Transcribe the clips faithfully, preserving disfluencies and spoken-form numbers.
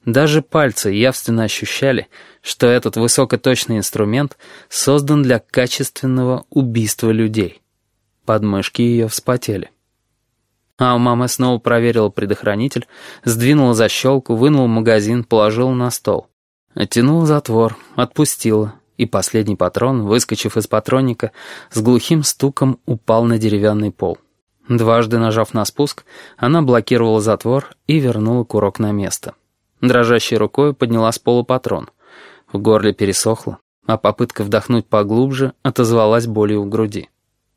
Даже пальцы явственно ощущали, что этот высокоточный инструмент создан для качественного убийства людей. Подмышки ее вспотели. А мама снова проверила предохранитель, сдвинула защелку, вынула магазин, положила на стол. Оттянула затвор, отпустила, и последний патрон, выскочив из патронника, с глухим стуком упал на деревянный пол. Дважды нажав на спуск, она блокировала затвор и вернула курок на место. Дрожащей рукой подняла с пола патрон. В горле пересохло, а попытка вдохнуть поглубже отозвалась болью в груди.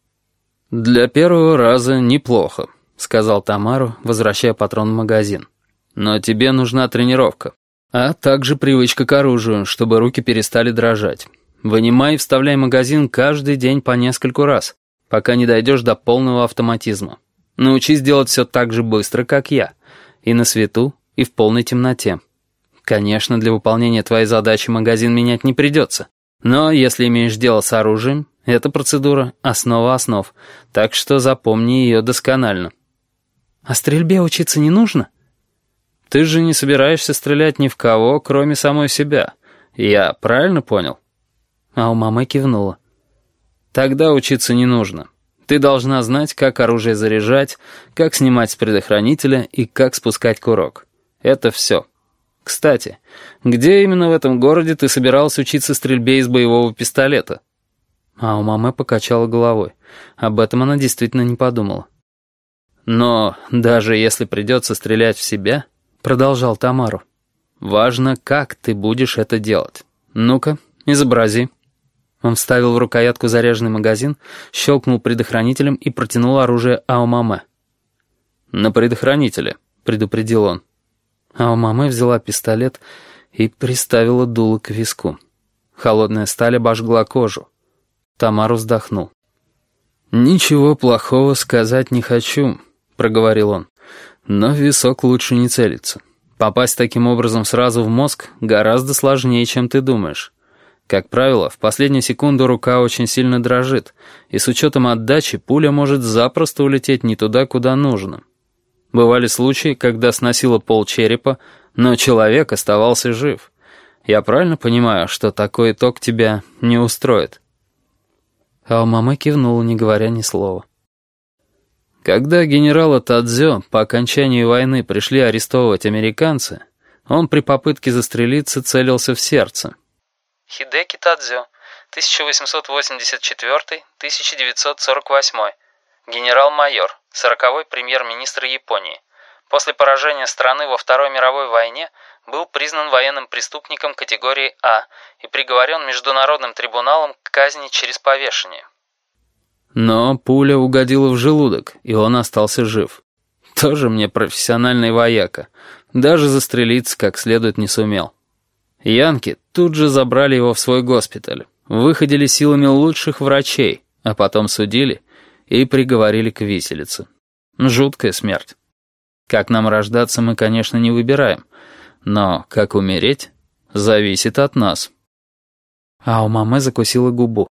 «Для первого раза неплохо», — сказал Тамару, возвращая патрон в магазин. «Но тебе нужна тренировка, а также привычка к оружию, чтобы руки перестали дрожать. Вынимай и вставляй магазин каждый день по нескольку раз, пока не дойдешь до полного автоматизма. Научись делать все так же быстро, как я, и на свету, и в полной темноте. Конечно, для выполнения твоей задачи магазин менять не придется, но если имеешь дело с оружием, эта процедура — основа основ, так что запомни ее досконально». «А стрельбе учиться не нужно?» «Ты же не собираешься стрелять ни в кого, кроме самой себя. Я правильно понял?» А у мамы кивнула. «Тогда учиться не нужно. Ты должна знать, как оружие заряжать, как снимать с предохранителя и как спускать курок. Это все. Кстати, где именно в этом городе ты собиралась учиться стрельбе из боевого пистолета?» А у мамы покачала головой. Об этом она действительно не подумала. «Но даже если придется стрелять в себя, — продолжал Тамару, — важно, как ты будешь это делать. Ну-ка, изобрази». Он вставил в рукоятку заряженный магазин, щелкнул предохранителем и протянул оружие Аомаме. «На предохранителе», — предупредил он. Аомаме взяла пистолет и приставила дуло к виску. Холодная сталь обожгла кожу. Тамару вздохнул. «Ничего плохого сказать не хочу», — проговорил он. «Но в висок лучше не целиться. Попасть таким образом сразу в мозг гораздо сложнее, чем ты думаешь. Как правило, в последнюю секунду рука очень сильно дрожит, и с учетом отдачи пуля может запросто улететь не туда, куда нужно. Бывали случаи, когда сносило пол черепа, но человек оставался жив. Я правильно понимаю, что такой итог тебя не устроит?» А мама кивнула, не говоря ни слова. Когда генерала Тадзё по окончании войны пришли арестовывать американцы, он при попытке застрелиться целился в сердце. Хидеки Тадзё, тысяча восемьсот восемьдесят четвёртый — тысяча девятьсот сорок восьмой. Генерал-майор, сороковой премьер-министр Японии. После поражения страны во Второй мировой войне был признан военным преступником категории А и приговорен Международным трибуналом к казни через повешение. Но пуля угодила в желудок, и он остался жив. Тоже мне профессиональный вояка. Даже застрелиться как следует не сумел. Янки тут же забрали его в свой госпиталь, выходили силами лучших врачей, а потом судили и приговорили к виселице. Жуткая смерть. Как нам рождаться, мы, конечно, не выбираем, но как умереть, зависит от нас. А у мамы закусила губу.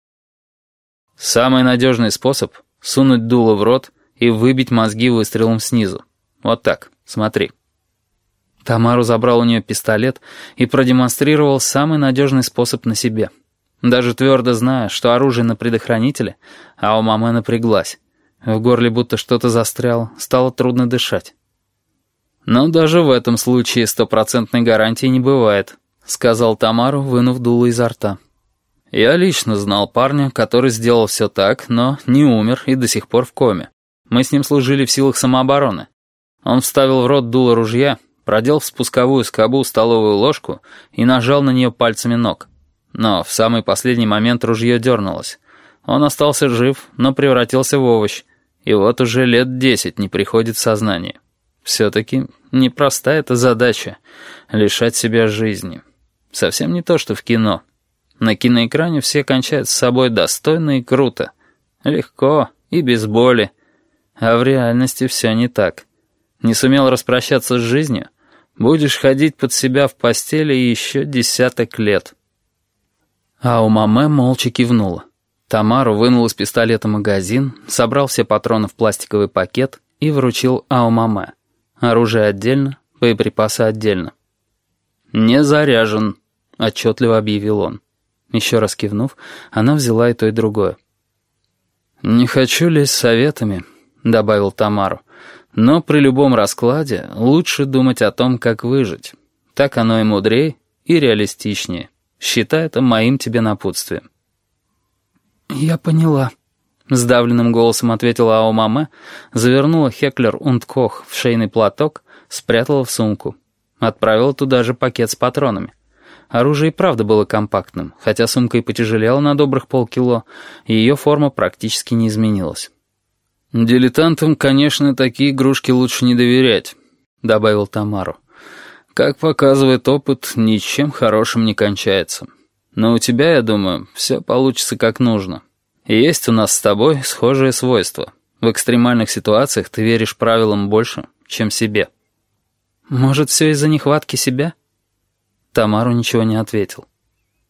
Самый надежный способ — сунуть дуло в рот и выбить мозги выстрелом снизу. Вот так, смотри. Тамару забрал у нее пистолет и продемонстрировал самый надежный способ на себе. Даже твердо зная, что оружие на предохранителе, а у мамы напряглась. В горле будто что-то застряло, стало трудно дышать. «Но даже в этом случае стопроцентной гарантии не бывает», — сказал Тамару, вынув дуло изо рта. «Я лично знал парня, который сделал все так, но не умер и до сих пор в коме. Мы с ним служили в силах самообороны. Он вставил в рот дуло ружья, продел в спусковую скобу столовую ложку и нажал на нее пальцами ног. Но в самый последний момент ружье дернулось. Он остался жив, но превратился в овощ, и вот уже лет десять не приходит в сознание. Все-таки непростая эта задача — лишать себя жизни. Совсем не то, что в кино. На киноэкране все кончают с собой достойно и круто. Легко и без боли. А в реальности все не так. Не сумел распрощаться с жизнью? Будешь ходить под себя в постели еще десяток лет». А у мамы молча кивнула. Тамару вынул из пистолета магазин, собрал все патроны в пластиковый пакет и вручил Аомаме. Оружие отдельно, боеприпасы отдельно. «Не заряжен», — отчетливо объявил он. Еще раз кивнув, она взяла и то, и другое. «Не хочу лезть советами», — добавил Тамару, «но при любом раскладе лучше думать о том, как выжить. Так оно и мудрее, и реалистичнее. Считай это моим тебе напутствием». «Я поняла», — сдавленным голосом ответила Аомаме, завернула Хеклер und Koch в шейный платок, спрятала в сумку. Отправила туда же пакет с патронами. Оружие и правда было компактным, хотя сумка и потяжелела на добрых полкило, и ее форма практически не изменилась. «Дилетантам, конечно, такие игрушки лучше не доверять», — добавил Тамару. «Как показывает опыт, ничем хорошим не кончается. Но у тебя, я думаю, все получится как нужно. И есть у нас с тобой схожие свойства. В экстремальных ситуациях ты веришь правилам больше, чем себе». «Может, все из-за нехватки себя?» Тамару ничего не ответил.